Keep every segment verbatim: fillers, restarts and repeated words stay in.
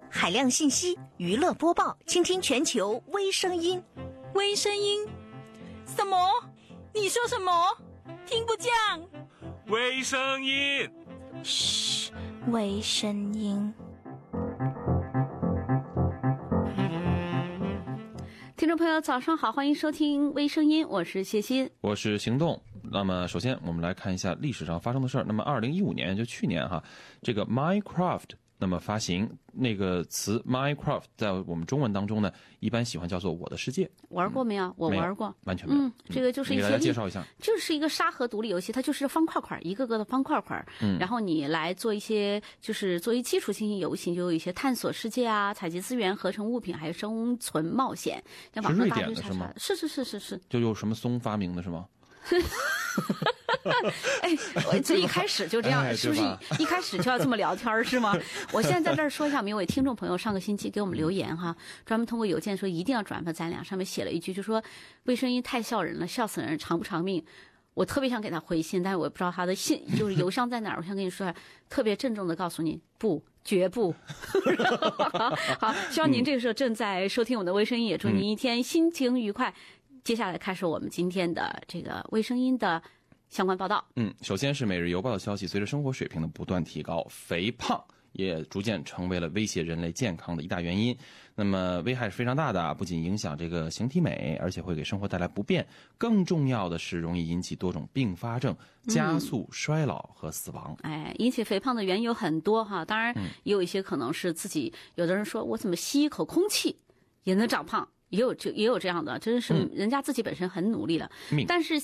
海量信息，娱乐播报，倾听全球微声音。 微声音？什么？你说什么？听不见。 微声音。 嘘，微声音。 听众朋友早上好，欢迎收听微声音，我是谢欣， 我是行动。那么首先我们来看一下历史上发生的事儿。那么二零一五年就去年哈，这个 Minecraft 那么发行，那个词 Minecraft 在我们中文当中呢，一般喜欢叫做我的世界。 玩过没有？嗯、我玩过， 完全没有。 嗯，这个就是一些， 给大家介绍一下， 就是一个沙盒独立游戏，它就是方块块，一个个的方块块，嗯，然后你来做一些，就是作为基础性游戏，就有一些探索世界啊、采集资源、合成物品，还有生存冒险。 是瑞典的是吗？ 是是是是是。 就有什么松发明的是吗？ 哎，我这一开始就这样， 哎、 是不是一开始就要这么聊天是吗？我现在在这儿说一下，每位听众朋友上个星期给我们留言哈，专门通过邮件说一定要转发咱俩，上面写了一句，就说微声音太笑人了，笑死人，长不长命。我特别想给他回信，但是我也不知道他的信就是邮箱在哪儿。我想跟你说，特别郑重的告诉你，不，绝不。好，希望您这个时候正在收听我们的微声音，也祝您一天心情愉快。嗯、接下来开始我们今天的这个微声音的相关报道。 嗯，首先是《每日邮报》的消息，随着生活水平的不断提高，肥胖也逐渐成为了威胁人类健康的一大原因。那么危害是非常大的，不仅影响这个形体美，而且会给生活带来不便。更重要的是，容易引起多种并发症，加速衰老和死亡。 嗯、哎，引起肥胖的原因有很多哈，当然也有一些可能是自己，有的人说我怎么吸一口空气也能长胖，也有这也有这样的，真是人家自己本身很努力了， 嗯、 但是。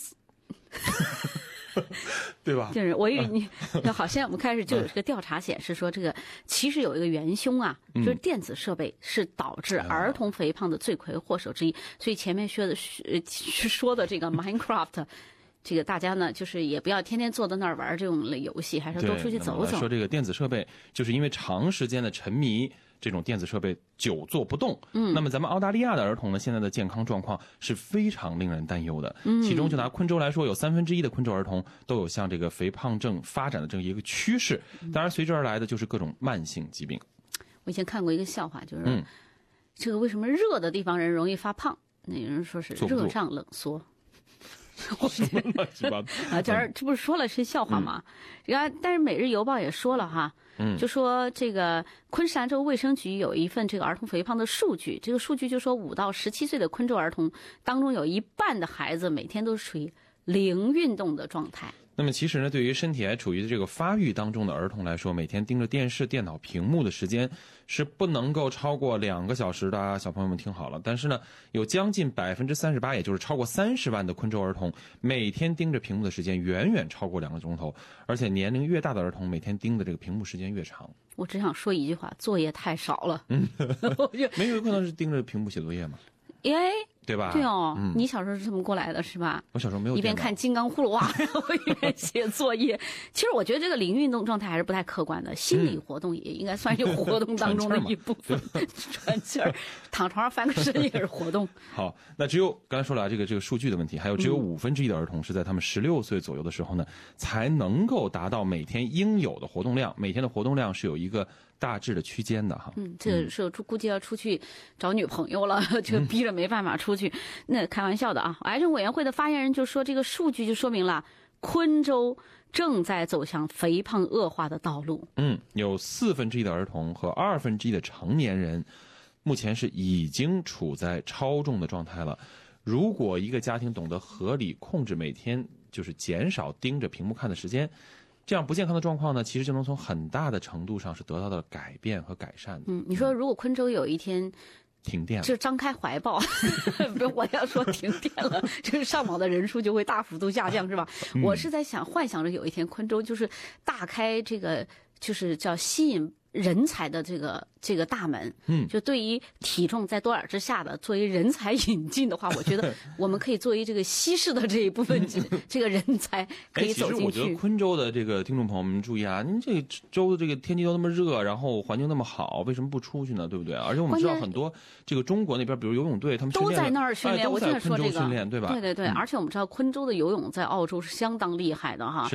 对吧？ 就是我以为你，好，现在我们开始就有这个调查显示说，这个其实有一个元凶啊，就是电子设备是导致儿童肥胖的罪魁祸首之一。所以前面说的说的这个 Minecraft。这个大家呢，就是也不要天天坐在那儿玩这种类游戏，还是多出去走走。 说这个电子设备，就是因为长时间的沉迷这种电子设备，久坐不动。嗯，那么咱们澳大利亚的儿童呢，现在的健康状况是非常令人担忧的。嗯，其中就拿昆州来说，有三分之一的昆州儿童都有向这个肥胖症发展的这么一个趋势。当然，随之而来的就是各种慢性疾病。 我以前看过一个笑话，就是、嗯、这个为什么热的地方人容易发胖？那有人说是热胀冷缩。 我什么乱七八糟啊！这儿这不是说了是笑话吗？然后、嗯，但是《每日邮报》也说了哈，嗯，就说这个昆士兰州卫生局有一份这个儿童肥胖的数据，这个数据就说五到十七岁的昆州儿童当中有一半的孩子每天都是处于零运动的状态。 那么其实呢，对于身体还处于这个发育当中的儿童来说，每天盯着电视、电脑屏幕的时间是不能够超过两个小时的啊，小朋友们听好了。但是呢，有将近百分之三十八，也就是超过三十万的昆州儿童，每天盯着屏幕的时间远远超过两个钟头，而且年龄越大的儿童，每天盯的这个屏幕时间越长。 我只想说一句话：作业太少了。 嗯，没有可能是盯着屏幕写作业吗？ 哎。 对吧？ 对哦、嗯，你小时候是这么过来的是吧？ 我小时候没有一边看金刚葫芦娃，然后一边写作业。其实我觉得这个零运动状态还是不太客观的，心理活动也应该算是活动当中的一部分。喘气儿，躺床上翻个身也是活动。 好，那只有刚才说了、啊、这个这个数据的问题，还有只有五分之一的儿童是在他们十六岁左右的时候呢，才能够达到每天应有的活动量。每天的活动量是有一个大致的区间的哈。 嗯，这是估计要出去找女朋友了，就逼着没办法出去。那开玩笑的啊！癌症委员会的发言人就说，这个数据就说明了昆州正在走向肥胖恶化的道路。 嗯，有四分之一的儿童和二分之一的成年人，目前是已经处在超重的状态了。如果一个家庭懂得合理控制每天就是减少盯着屏幕看的时间，这样不健康的状况呢，其实就能从很大的程度上是得到的改变和改善的。 嗯，你说如果昆州有一天停电了， 就张开怀抱，不是我要说停电了，这个上网的人数就会大幅度下降，是吧？嗯、我是在想，幻想着有一天昆州就是大开这个，就是叫吸引人才的这个这个大门，嗯，就对于体重在多少之下的，作为人才引进的话，我觉得我们可以作为这个西式的这一部分这个人才可以走进去。 其实我觉得昆州的这个听众朋友们注意啊，您这个州的这个天气都那么热，然后环境那么好，为什么不出去呢？对不对？而且我们知道很多这个中国那边，比如游泳队，他们都在那儿训练， 哎、 我就在说这个训练，对吧？ 对对对、嗯，而且我们知道昆州的游泳在澳洲是相当厉害的哈。 是的。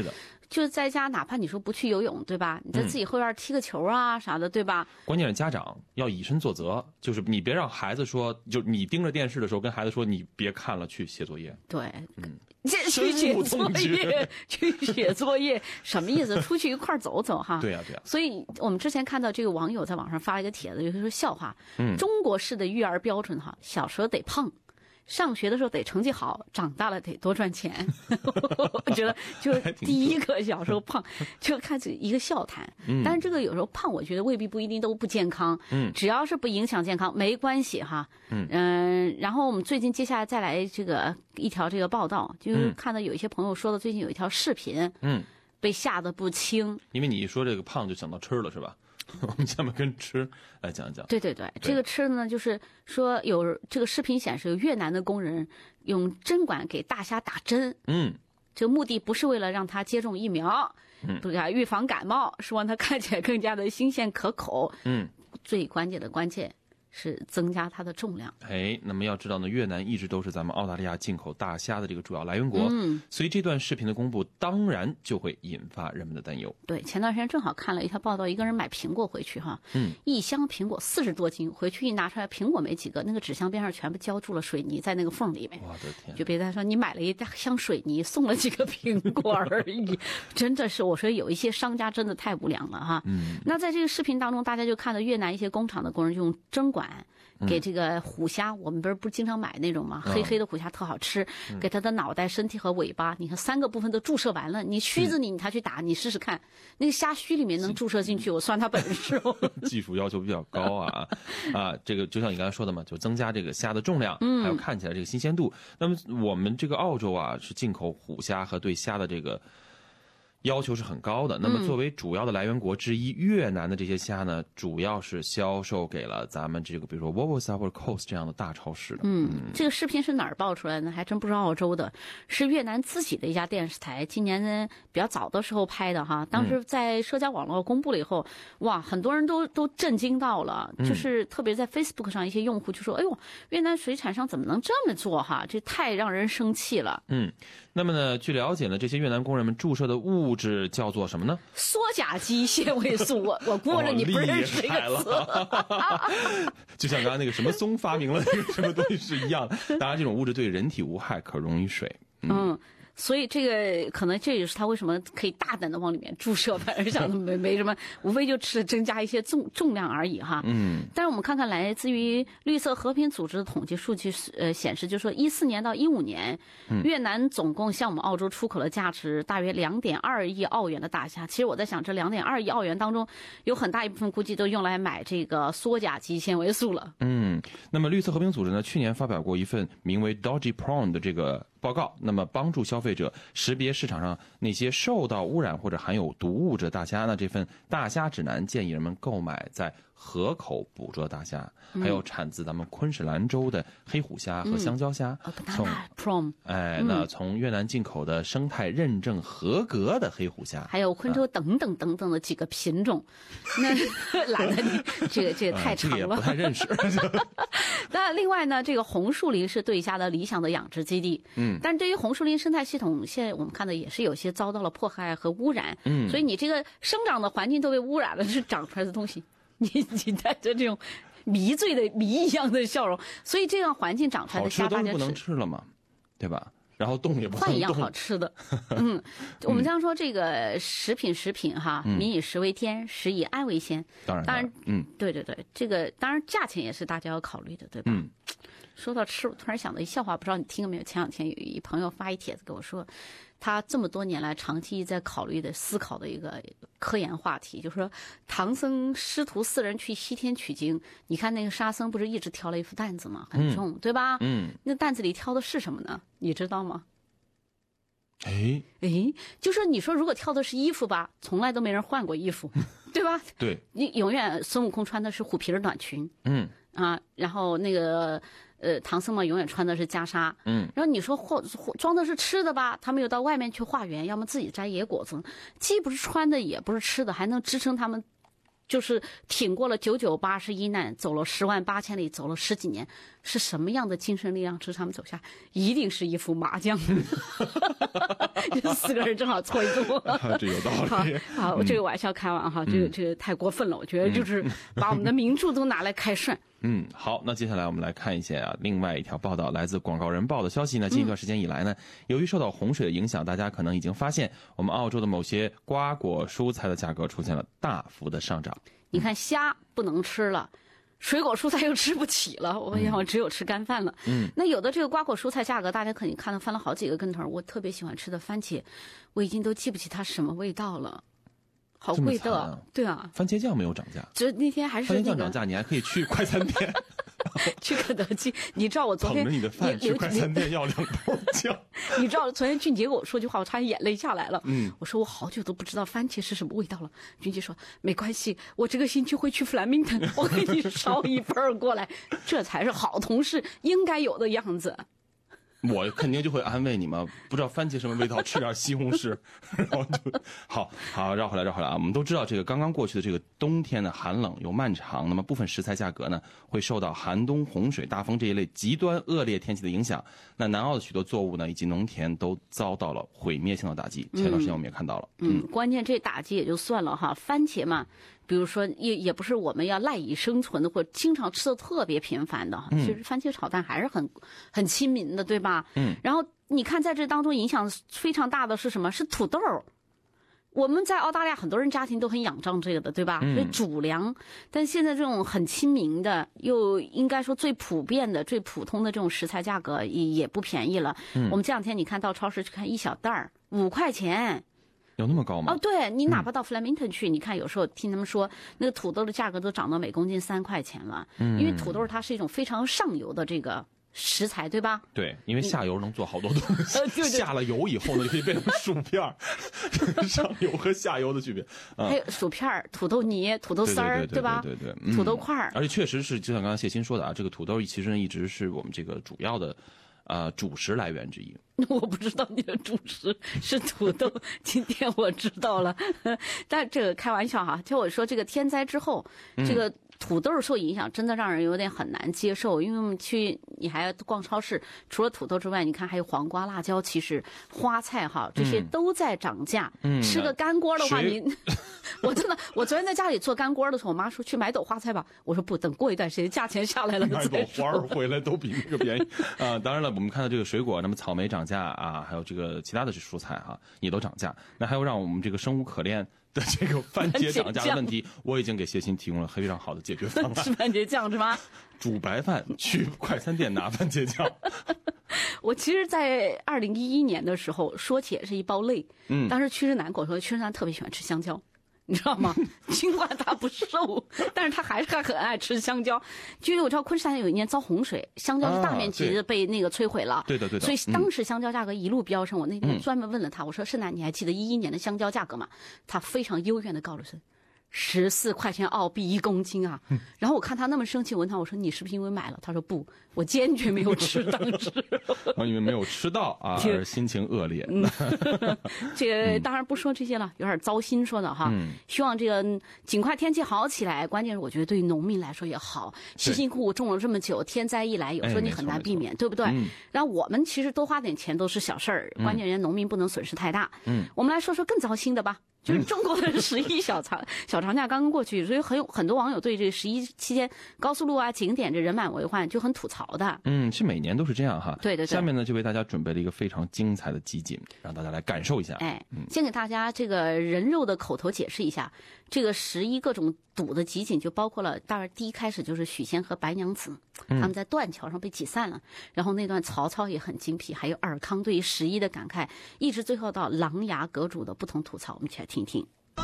就在家，哪怕你说不去游泳，对吧？你在自己后院踢个球啊、嗯、啥的，对吧？ 关键是家长要以身作则，就是你别让孩子说，就你盯着电视的时候跟孩子说，你别看了，去写作业。 对，嗯，这去写作业，去写作业，什么意思？出去一块走走哈。 对呀、啊、对呀、啊。 所以我们之前看到这个网友在网上发了一个帖子，就是说笑话，嗯，中国式的育儿标准哈，小时候得胖。上学的时候得成绩好，长大了得多赚钱。我觉得就是第一个小时候胖，就看这一个笑谈。嗯、但是这个有时候胖，我觉得未必不一定都不健康。嗯，只要是不影响健康，没关系哈。嗯嗯、呃，然后我们最近接下来再来这个一条这个报道，就是看到有一些朋友说的，最近有一条视频，嗯，被吓得不轻。 因为你一说这个胖，就想到吃了是吧？我们下面跟吃来讲一讲。 对对对，这个吃呢，就是说有这个视频显示，有越南的工人用针管给大虾打针。嗯，这个目的不是为了让它接种疫苗，嗯，不是预防感冒，是让它看起来更加的新鲜可口。嗯，最关键的关键是增加它的重量。 哎，那么要知道呢，越南一直都是咱们澳大利亚进口大虾的这个主要来源国，嗯，所以这段视频的公布当然就会引发人们的担忧。 对，前段时间正好看了一条报道，一个人买苹果回去哈，嗯，一箱苹果四十多斤，回去一拿出来，苹果没几个，那个纸箱边上全部浇住了水泥，在那个缝里面。 我的天！ 就别再说你买了一大箱水泥，送了几个苹果而已，真的是，我说有一些商家真的太无良了哈。嗯，那在这个视频当中，大家就看到越南一些工厂的工人就用针管。给这个虎虾，我们不是不是经常买那种吗？黑黑的虎虾特好吃，给它的脑袋、身体和尾巴，你看三个部分都注射完了。你须子你他去打，你试试看，那个虾须里面能注射进去，我算他本事哦。 技术要求比较高啊啊！这个就像你刚才说的嘛，就增加这个虾的重量，还有看起来这个新鲜度。那么我们这个澳洲啊，是进口虎虾和对虾的这个要求是很高的。那么作为主要的来源国之一，嗯、越南的这些虾呢，主要是销售给了咱们这个比如说 Woolworths 或者 Coles 这样的大超市的。 嗯，嗯这个视频是哪儿爆出来的呢？还真不是澳洲的，是越南自己的一家电视台，今年呢比较早的时候拍的哈。当时在社交网络公布了以后，嗯、哇，很多人都都震惊到了，嗯、就是特别在 Facebook 上一些用户就说：“哎呦，越南水产商怎么能这么做哈？这太让人生气了。” 嗯，那么呢，据了解呢，这些越南工人们注射的物质叫做什么呢？ 羧甲基纤维素。我我估着你不认识这个词。 哦、就像刚才那个什么松发明了那个什么东西是一样的。当然，这种物质对人体无害，可溶于水。嗯。 嗯所以这个可能这也是他为什么可以大胆的往里面注射，反正想的没没什么，无非就是增加一些重重量而已哈。嗯。但是我们看看来自于绿色和平组织的统计数据，呃，显示就是说一四年到一五年，嗯、越南总共向我们澳洲出口了价值大约两点二亿澳元的大虾。其实我在想，这两点二亿澳元当中，有很大一部分估计都用来买这个羧甲基纤维素了。 嗯。那么绿色和平组织呢，去年发表过一份名为 Dodgy Prawn 的这个报告，那么帮助消费者识别市场上那些受到污染或者含有毒物质的大虾。那这份大虾指南建议人们购买在河口捕捉大虾，嗯、还有产自咱们昆士兰州的黑虎虾和香蕉虾。 嗯、从 Prom 哎，那从越南进口的生态认证合格的黑虎虾， 还有昆州等等等等的几个品种。啊、那懒得你这个这个太长了， 啊、这个也不太认识。 那另外呢，这个红树林是对虾的理想的养殖基地。嗯。但是对于红树林生态系统，现在我们看到也是有些遭到了迫害和污染。嗯。所以你这个生长的环境都被污染了，是长出来的东西。你你带着这种迷醉的谜一样的笑容，所以这样环境长出来的虾， 大家吃都不能吃了嘛，对吧？然后动也不能动， 换一样好吃的。嗯，我们经常说这个食品食品哈，嗯、民以食为天，食以安为先。 当然， 当然， 嗯， 对对对，这个当然价钱也是大家要考虑的，对吧？嗯。说到吃，我突然想到一笑话，不知道你听了没有？前两天有一朋友发一帖子给我说，他这么多年来长期在考虑的、思考的一个科研话题，就是说唐僧师徒四人去西天取经，你看那个沙僧不是一直挑了一副担子吗？很重，嗯、对吧？嗯，那担子里挑的是什么呢？你知道吗？ 哎哎，就说你说如果挑的是衣服吧，从来都没人换过衣服，对吧？ 对， 你永远孙悟空穿的是虎皮的短裙，嗯啊，然后那个。呃，唐僧嘛，永远穿的是袈裟。嗯，然后你说或装的是吃的吧，他们又到外面去化缘，要么自己摘野果子，既不是穿的，也不是吃的，还能支撑他们就是挺过了九九八十一难，走了十万八千里，走了十几年，是什么样的精神力量支持他们走下？一定是一副麻将，这四个人正好凑一桌。 这有道理。 好，好，这个玩笑开完哈，嗯、这个这个太过分了，我觉得就是把我们的名著都拿来开涮。 嗯，好，那接下来我们来看一下啊，另外一条报道，来自《广告人报》的消息呢。近一段时间以来呢，由于受到洪水的影响，大家可能已经发现，我们澳洲的某些瓜果蔬菜的价格出现了大幅的上涨。 你看，虾不能吃了。水果蔬菜又吃不起了，我想我只有吃干饭了。嗯，那有的这个瓜果蔬菜价格，大家肯定看到翻了好几个跟头。我特别喜欢吃的番茄，我已经都记不起它什么味道了。好贵的，啊对啊， 番茄酱没有涨价， 就那天还是、那个、 番茄酱涨价，你还可以去快餐店， 去肯德基。你知道我昨天捧着你的饭去快餐店要两包酱。 你知道昨天俊杰给我说句话，我差点眼泪下来了。 嗯， 我说我好久都不知道番茄是什么味道了。俊杰说没关系，我这个星期会去弗兰明顿，我给你捎一份过来，这才是好同事应该有的样子。 我肯定就会安慰你们，不知道番茄什么味道，吃点西红柿，然后就好好绕回来绕回来啊！我们都知道这个刚刚过去的这个冬天呢，寒冷又漫长，那么部分食材价格呢会受到寒冬、洪水、大风这一类极端恶劣天气的影响。那南澳的许多作物呢以及农田都遭到了毁灭性的打击。前段时间我们也看到了， 嗯，嗯关键这打击也就算了哈，番茄嘛。比如说，也也不是我们要赖以生存的，或者经常吃的特别频繁的。其实番茄炒蛋还是很很亲民的，对吧？嗯。然后你看，在这当中影响非常大的是什么？是土豆。我们在澳大利亚很多人家庭都很仰仗这个的，对吧？所以主粮。但现在这种很亲民的，又应该说最普遍的、最普通的这种食材价格也也不便宜了。嗯。我们这两天你看到超市去看一小袋儿五块钱。 有那么高吗？ 哦，对，你哪怕到弗莱明顿去，嗯、你看有时候听他们说，那个土豆的价格都涨到每公斤三块钱了。嗯，因为土豆它是一种非常上游的这个食材，对吧？ 对，因为下游能做好多东西。呃、对对下了油以后呢，就可以变成薯片儿。上游和下游的区别。 嗯、还有薯片儿、土豆泥、土豆丝儿，对吧？ 对对对，嗯、 土豆块儿。 而且确实是，就像刚才谢鑫说的啊，这个土豆其实一直是我们这个主要的。呃，主食来源之一。 我不知道你的主食是土豆，今天我知道了。但这个开玩笑哈，就我说这个天灾之后，嗯、这个土豆受影响，真的让人有点很难接受。因为我们去，你还逛超市，除了土豆之外，你看还有黄瓜、辣椒，其实花菜哈，这些都在涨价。嗯，吃个干锅的话，您，我真的，我昨天在家里做干锅的时候，我妈说去买斗花菜吧，我说不，等过一段时间价钱下来了买斗花回来都比那个便宜啊、呃。当然了，我们看到这个水果，那么草莓涨价啊，还有这个其他的蔬菜哈、啊，也都涨价。那还有让我们这个生无可恋的这个番茄涨价的问题，我已经给谢鑫提供了非常好的解决方案。 吃番茄酱是吗？ 煮白饭，去快餐店拿番茄酱。 我其实，在二零一一年的时候，说起也是一包泪。嗯，当时屈志南跟我说，屈志南特别喜欢吃香蕉。你知道吗？尽管他不瘦，但是他还是很爱吃香蕉。就因为我知道昆士兰有一年遭洪水，香蕉是大面积的被那个摧毁了。 对的，对的。 所以当时香蕉价格一路飙升。我那天专门问了他，我说：“盛楠，你还记得一一年的香蕉价格吗？”他非常幽怨的告诉我。十四块钱澳币一公斤啊！嗯、然后我看他那么生气，我问他我说你是不是因为买了？他说不，我坚决没有吃当时。 因为没有吃到啊，而心情恶劣。 嗯、这个当然不说这些了，有点糟心说的哈。嗯、希望这个尽快天气好起来。关键是我觉得对于农民来说也好，辛辛苦苦种了这么久，天灾一来，有时候你很难避免，对不对？嗯、然后我们其实多花点钱都是小事儿，关键人家农民不能损失太大。嗯，我们来说说更糟心的吧。就是中国的十一小长小长假刚刚过去，所以很有很多网友对这十一期间高速路啊、景点这人满为患就很吐槽的。 嗯，是每年都是这样哈。 对对对。 下面呢就为大家准备了一个非常精彩的集锦，让大家来感受一下。 哎，嗯、先给大家这个人肉的口头解释一下，这个十一各种赌的集锦就包括了，大概第一开始就是许仙和白娘子、嗯、他们在断桥上被挤散了，然后那段曹操也很精辟，还有尔康对于十一的感慨，一直最后到琅琊阁主的不同吐槽，我们一起来听听。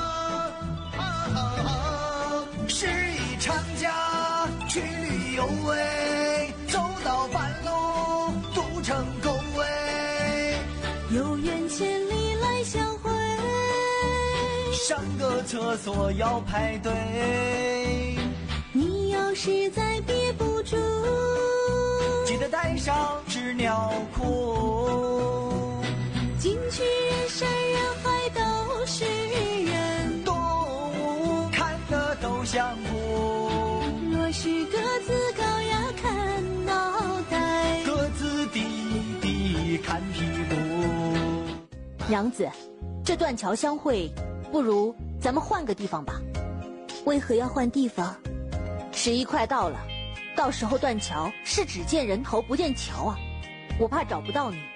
十一长假去旅游喂，走到半路堵成狗喂， 有缘千里来相会， 上个厕所要排队， 你要实在憋不住， 记得带上纸尿裤， 进去人山人海都是人， 动物看的都相符。 若是个子高呀看脑袋， 个子低低看屁股。 娘子，这断桥相会，不如咱们换个地方吧。 为何要换地方？ 十一快到了，到时候断桥是只见人头不见桥啊，我怕找不到你。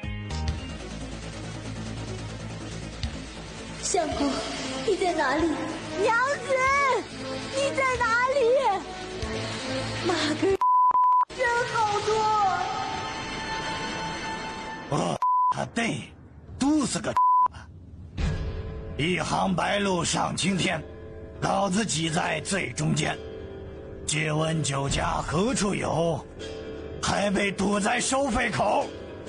相公，你在哪里？ 娘子，你在哪里？ 马根人好多。 哦，啊对，都是个一行白鹭上青天，老子挤在最中间。借问酒家何处有？还被堵在收费口。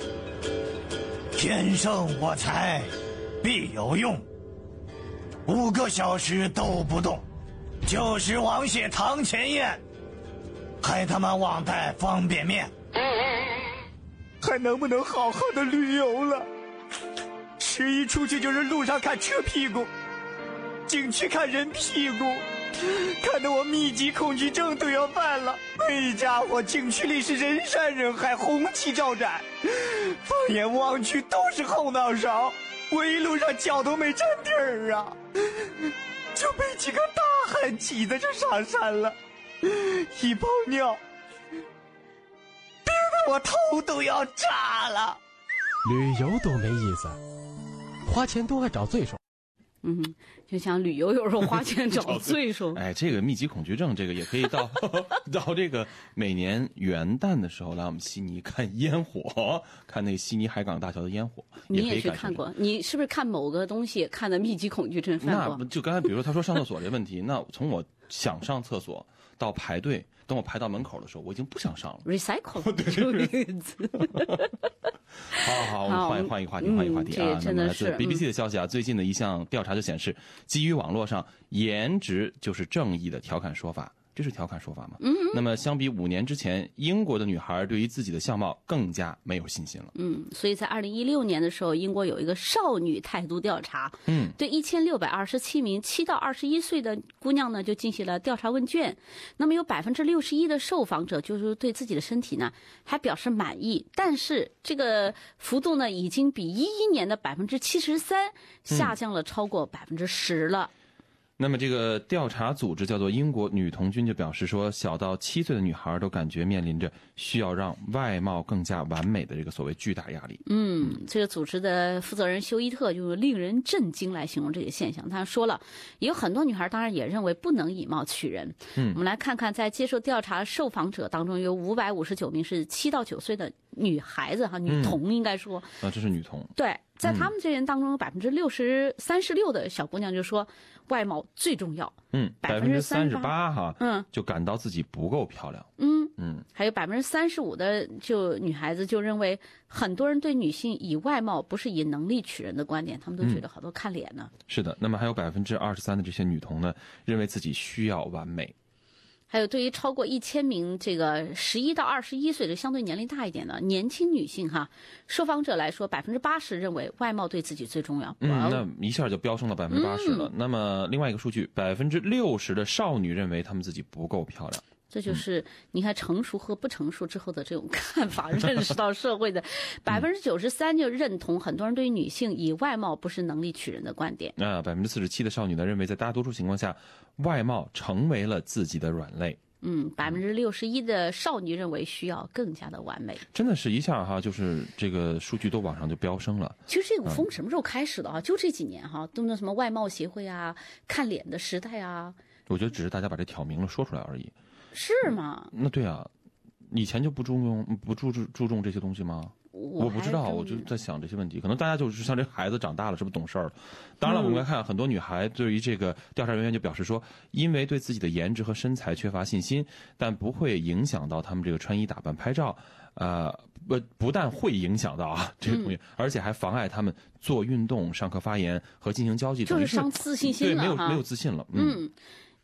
天生我材必有用，五个小时都不动，就是王谢堂前燕，还他妈忘带方便面。还能不能好好的旅游了？十一出去就是路上看车屁股，景区看人屁股，看得我密集恐惧症都要犯了。那家伙，景区里是人山人海，红旗招展，放眼望去都是后脑勺，我一路上脚都没沾地儿啊，就被几个大汉挤得就上山了，一泡尿憋得我头都要炸了。 旅游多没意思，花钱多还找罪受。 嗯，就像旅游有时候花钱找罪受。 哎，这个密集恐惧症，这个也可以到到这个每年元旦的时候来我们悉尼看烟火，看那个悉尼海港大桥的烟火。 你也可以也去看过？你是不是看某个东西看的密集恐惧症犯过？ 那就刚才比如说他说上厕所这问题，那从我想上厕所到排队，等我排到门口的时候，我已经不想上了。 recycle 对。好好，我们换换一个话题，换一个话题啊。那么来自 B B C 的消息啊，最近的一项调查就显示，基于网络上颜值就是正义的调侃说法，这是调侃说法吗？嗯。那么相比五年之前，英国的女孩对于自己的相貌更加没有信心了。 嗯，所以在二零一六年的时候，英国有一个少女态度调查， 嗯， 对一千六百二十七名七到二十一岁的姑娘呢，就进行了调查问卷。那么有百分之六十一的受访者就是对自己的身体呢还表示满意，但是这个幅度呢，已经比一一年的百分之七十三下降了超过百分之十了。 那么这个调查组织叫做英国女童军就表示说，小到七岁的女孩都感觉面临着需要让外貌更加完美的这个所谓巨大压力。 嗯，这个组织的负责人休伊特用令人震惊来形容这个现象。他说了，有很多女孩当然也认为不能以貌取人。嗯，我们来看看在接受调查受访者当中，有五百五十九名是七到九岁的女孩子哈，女童应该说。 嗯、啊，这是女童。 对。在他们这人当中，有百分之六十三十六的小姑娘就说外貌最重要。 嗯，百分之三十八哈， 嗯， 就感到自己不够漂亮。 嗯嗯， 还有百分之三十五的就女孩子就认为，很多人对女性以外貌不是以能力取人的观点，他们都觉得好多看脸呢。 嗯、是的，那么还有百分之二十三的这些女童呢，认为自己需要完美。 还有对于超过一千名这个十一到二十一岁的相对年龄大一点的年轻女性哈，受访者来说，百分之八十认为外貌对自己最重要。 嗯，那一下就飙升到百分之八十了。嗯、那么另外一个数据，百分之六十的少女认为她们自己不够漂亮。 这就是你看成熟和不成熟之后的这种看法，认识到社会的百分之九十三就认同很多人对于女性以外貌不是能力取人的观点。 啊，百分之四十七的少女呢认为，在大多数情况下，外貌成为了自己的软肋。 嗯，百分之六十一的少女认为需要更加的完美。 真的是一下哈，就是这个数据都往上就飙升了。 其实这股风什么时候开始的啊？嗯、就这几年哈，都那什么外貌协会啊、看脸的时代啊。 我觉得只是大家把这挑明了说出来而已。 是吗？ 那对啊，以前就不注重不注注注重这些东西吗？我不知道，我就在想这些问题。可能大家就是像这孩子长大了，是不是懂事儿了？当然了，我们来看很多女孩对于这个调查人员就表示说，因为对自己的颜值和身材缺乏信心，但不会影响到他们这个穿衣打扮、拍照。呃，不不但会影响到啊这个东西，嗯、而且还妨碍他们做运动、上课发言和进行交际， 就是伤自信心了， 对，没有没有自信了。嗯。 嗯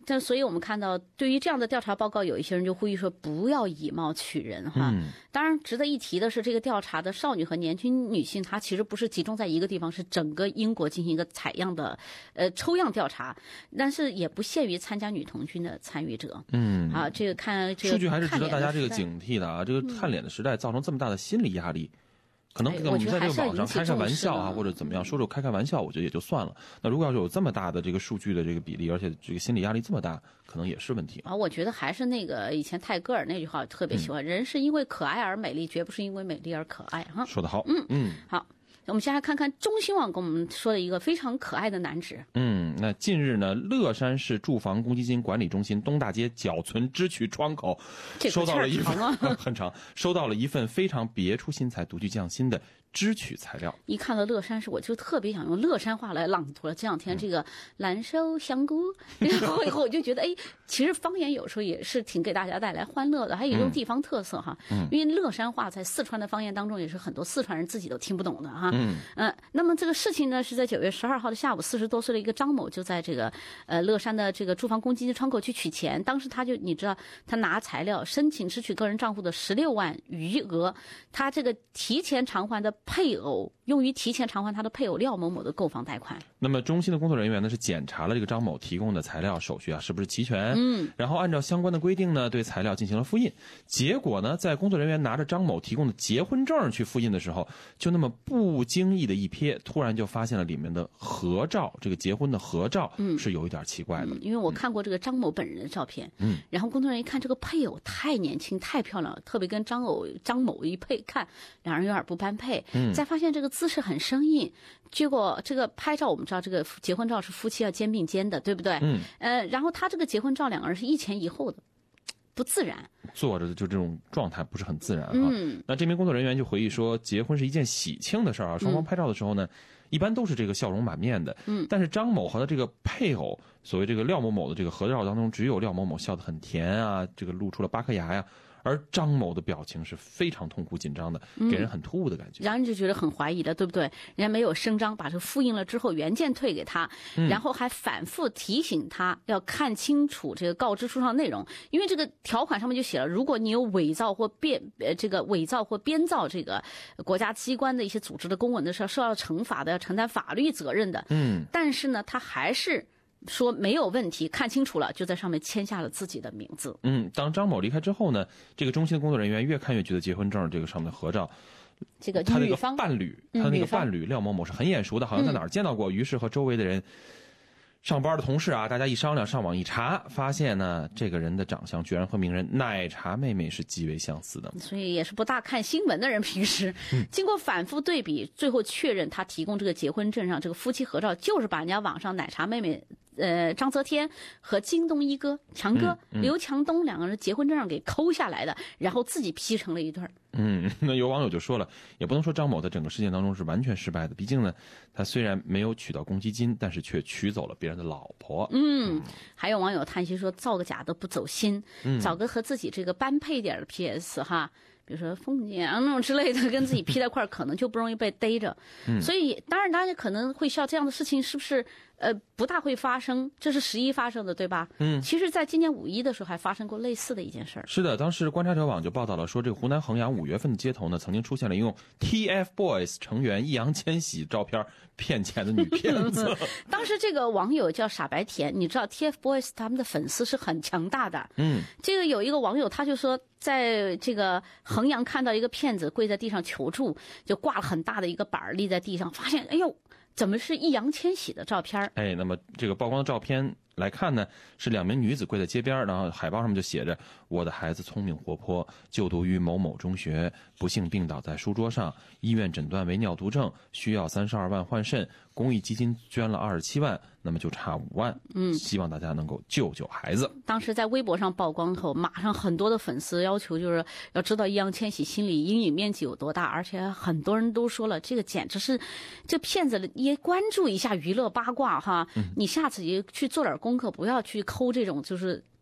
但所以我们看到，对于这样的调查报告，有一些人就呼吁说不要以貌取人哈。 嗯、 当然，值得一提的是，这个调查的少女和年轻女性，它其实不是集中在一个地方，是整个英国进行一个采样的呃抽样调查，但是也不限于参加女童军的参与者。 嗯， 啊，这个看这个数据还是值得大家这个警惕的啊！这个看脸的时代造成这么大的心理压力。可能我们在这个网上开开玩笑啊，或者怎么样，说说开开玩笑，我觉得也就算了。那如果要是有这么大的这个数据的这个比例，而且这个心理压力这么大，可能也是问题啊。我觉得还是那个以前泰戈尔那句话特别喜欢：嗯、人是因为可爱而美丽，绝不是因为美丽而可爱。哈， 说得好。 嗯嗯， 好。我们先来看看中新网跟我们说的一个非常可爱的男子。 嗯，那近日呢，乐山市住房公积金管理中心东大街缴存支取窗口收到了一份、 啊、 很长，收到了一份非常别出心裁、独具匠心的支取材料。 一看到乐山市，我就特别想用乐山话来朗读了。这两天这个蓝瘦香菇，然后以后我就觉得，哎，其实方言有时候也是挺给大家带来欢乐的，还有一种地方特色哈。嗯，因为乐山话在四川的方言当中也是很多四川人自己都听不懂的哈。嗯，呃，那么这个事情呢，是在九月十二号的下午，四十多岁的一个张某就在这个呃乐山的这个住房公积金窗口去取钱。当时他就你知道，他拿材料申请支取个人账户的十六万余额，他这个提前偿还的配偶用于提前偿还他的配偶廖某某的购房贷款。 那么中心的工作人员呢是检查了这个张某提供的材料手续啊是不是齐全，嗯，然后按照相关的规定呢对材料进行了复印。结果呢，在工作人员拿着张某提供的结婚证去复印的时候，就那么不经意的一瞥，突然就发现了里面的合照，这个结婚的合照是有一点奇怪的。 嗯嗯、因为我看过这个张某本人的照片，嗯，然后工作人员一看这个配偶太年轻太漂亮了，特别跟张偶张某一配看，两人有点不般配。嗯，再发现这个姿势很生硬，结果这个拍照我们知道这个结婚照是夫妻要肩并肩的，对不对？嗯，呃，然后他这个结婚照两个人是一前一后的，不自然， 坐着就这种状态不是很自然啊。嗯，那这名工作人员就回忆说，结婚是一件喜庆的事儿啊，双方拍照的时候呢、嗯，一般都是这个笑容满面的。嗯，但是张某和他这个配偶，所谓这个廖某某的这个合照当中，只有廖某某笑得很甜啊，这个露出了八颗牙呀。而张某的表情是非常痛苦紧张的，给人很突兀的感觉， 让人就觉得很怀疑的，对不对？人家没有声张，把这复印了之后原件退给他、嗯、然后还反复提醒他要看清楚这个告知书上内容，因为这个条款上面就写了，如果你有伪造或编呃这个伪造或编造这个国家机关的一些组织的公文的是要受到惩罚的，要承担法律责任的。嗯，但是呢，他还是说没有问题，看清楚了，就在上面签下了自己的名字。 嗯，当张某离开之后呢，这个中心的工作人员越看越觉得结婚证这个上面的合照， 这个他那个伴侣， 嗯、 他那个伴侣廖某某是很眼熟的，好像在哪儿见到过。嗯、于是和周围的人、上班的同事啊，大家一商量，上网一查，发现呢，这个人的长相居然和名人奶茶妹妹是极为相似的。 所以也是不大看新闻的人，平时、嗯、经过反复对比，最后确认他提供这个结婚证上这个夫妻合照，就是把人家网上奶茶妹妹。呃，章泽天和京东一哥强哥、嗯嗯、刘强东两个人结婚证上给抠下来的，然后自己 P 成了一对儿。 嗯，那有网友就说了，也不能说张某在整个事件当中是完全失败的，毕竟呢，他虽然没有取到公积金，但是却娶走了别人的老婆。 嗯，还有网友叹息说，造个假的不走心，嗯、找个和自己这个般配点的 P S 哈。比如说凤姐啊那种之类的，跟自己 P 在一块儿，可能就不容易被逮着。嗯，所以当然大家可能会笑，这样的事情是不是呃不大会发生？这是十一发生的，对吧？嗯，其实，在今年五一的时候还发生过类似的一件事儿。 是的，当时观察者网就报道了说，这个湖南衡阳五月份的街头呢，曾经出现了用 T F Boys 成员易烊千玺照片骗钱的女骗子。 当时这个网友叫傻白甜，你知道 T F Boys 他们的粉丝是很强大的。嗯，这个有一个网友他就说，在这个衡阳看到一个骗子跪在地上求助，就挂了很大的一个板儿立在地上，发现哎呦，怎么是易烊千玺的照片？ 哎，那么这个曝光的照片来看呢，是两名女子跪在街边，然后海报上面就写着“我的孩子聪明活泼，就读于某某中学，不幸病倒在书桌上，医院诊断为尿毒症，需要三十二万换肾，公益基金捐了二十七万，那么就差五万。嗯，希望大家能够救救孩子。” 当时在微博上曝光后，马上很多的粉丝要求就是要知道易烊千玺心理阴影面积有多大，而且很多人都说了，这个简直是这骗子也关注一下娱乐八卦哈，嗯、你下次也去做点功课，不要去抠这种就是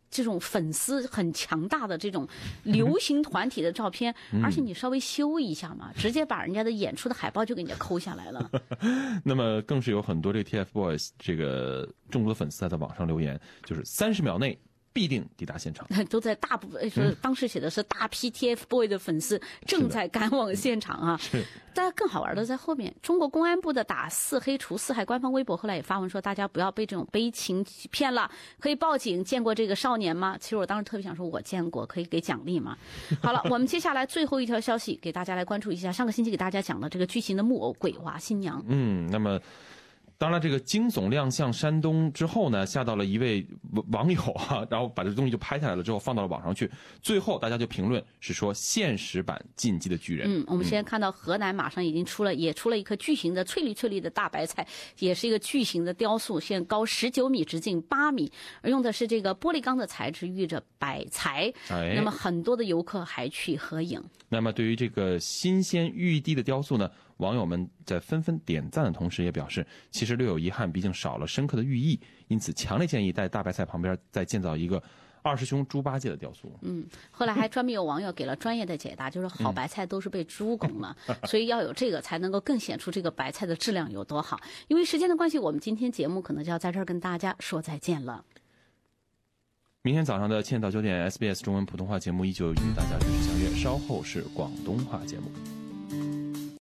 这种粉丝很强大的这种流行团体的照片， 嗯、 而且你稍微修一下嘛，直接把人家的演出的海报就给人家抠下来了。 那么更是有很多这个 TFBOYS 这个众多的粉丝在网上留言，就是三十秒内必定抵达现场。 都在大部分说当时写的是大批 TFBOYS 的粉丝正在赶往现场啊。 是。 大家更好玩的在后面，中国公安部的打四黑除四害官方微博后来也发文说，大家不要被这种悲情骗了，可以报警。见过这个少年吗？其实我当时特别想说，我见过，可以给奖励吗？好了，我们接下来最后一条消息给大家来关注一下。上个星期给大家讲了这个巨型的木偶鬼娃新娘。 嗯，那么。当然，这个惊悚亮相山东之后呢，吓到了一位网友啊，然后把这东西就拍下来了，之后放到了网上去。最后大家就评论是说现实版进击的巨人。 嗯，我们现在看到河南马上已经出了，也出了一颗巨型的翠绿翠绿的大白菜，也是一个巨型的雕塑，现在高十九米，直径八米，而用的是这个玻璃钢的材质，寓着百才。 哎， 那么很多的游客还去合影。 那么对于这个新鲜欲滴的雕塑呢？网友们在纷纷点赞的同时，也表示其实略有遗憾，毕竟少了深刻的寓意，因此强烈建议在大白菜旁边再建造一个二师兄猪八戒的雕塑。 嗯，后来还专门有网友给了专业的解答，就是好白菜都是被猪拱了，嗯、所以要有这个才能够更显出这个白菜的质量有多好。因为时间的关系，我们今天节目可能就要在这儿跟大家说再见了。 明天早上的七点到九点 S B S 中文普通话节目依旧与大家准时相约，稍后是广东话节目。